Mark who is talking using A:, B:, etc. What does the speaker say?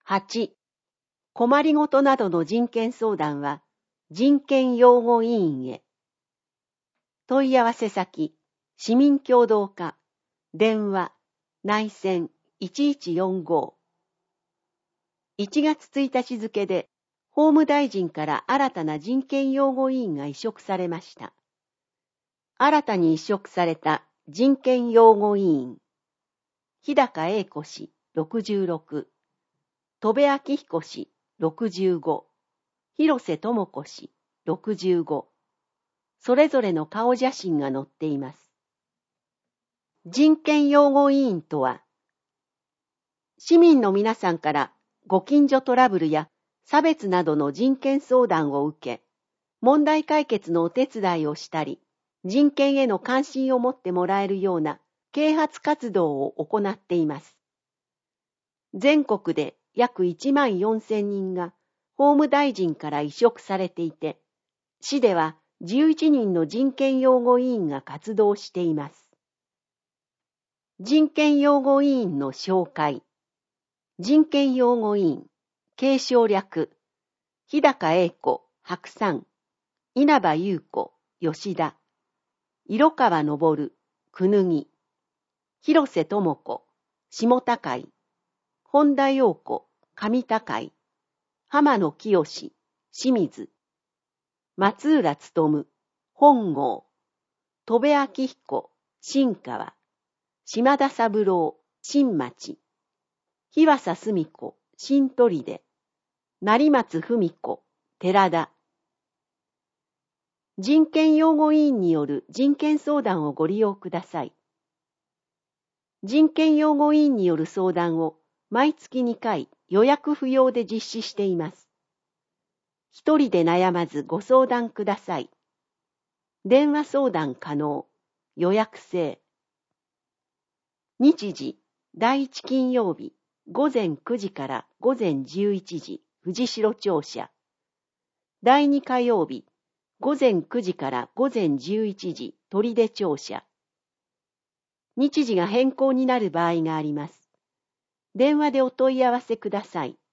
A: 8、困りごとなどの人権相談は、人権擁護委員へ。問い合わせ先、市民協働課、電話、内線1145。1月1日付で、法務大臣から新たな人権擁護委員が委嘱されました。新たに委嘱された人権擁護委員、日高栄子氏66、戸部昭彦氏65、広瀬智子氏65、それぞれの顔写真が載っています。人権擁護委員とは、市民の皆さんからご近所トラブルや差別などの人権相談を受け、問題解決のお手伝いをしたり、人権への関心を持ってもらえるような啓発活動を行っています。全国で約14,000人が法務大臣から委嘱されていて、市では11人の人権擁護委員が活動しています。人権擁護委員の紹介。人権擁護委員、継承略、日高栄子、白山、稲葉優子、吉田、色川昇、くぬぎ、広瀬智子、下高井、本田陽子、上高井、浜野清、清水、松浦勉、本郷、戸部昭彦、新川、島田三郎、新町、日和佐澄子、新砦、成松文子、寺田。人権擁護委員による人権相談をご利用ください。人権擁護委員による相談を毎月2回予約不要で実施しています。一人で悩まずご相談ください。電話相談可能。予約制。日時、第1金曜日、午前9時から午前11時、藤代庁舎。第2火曜日、午前9時から午前11時、取手庁舎。日時が変更になる場合があります。電話でお問い合わせください。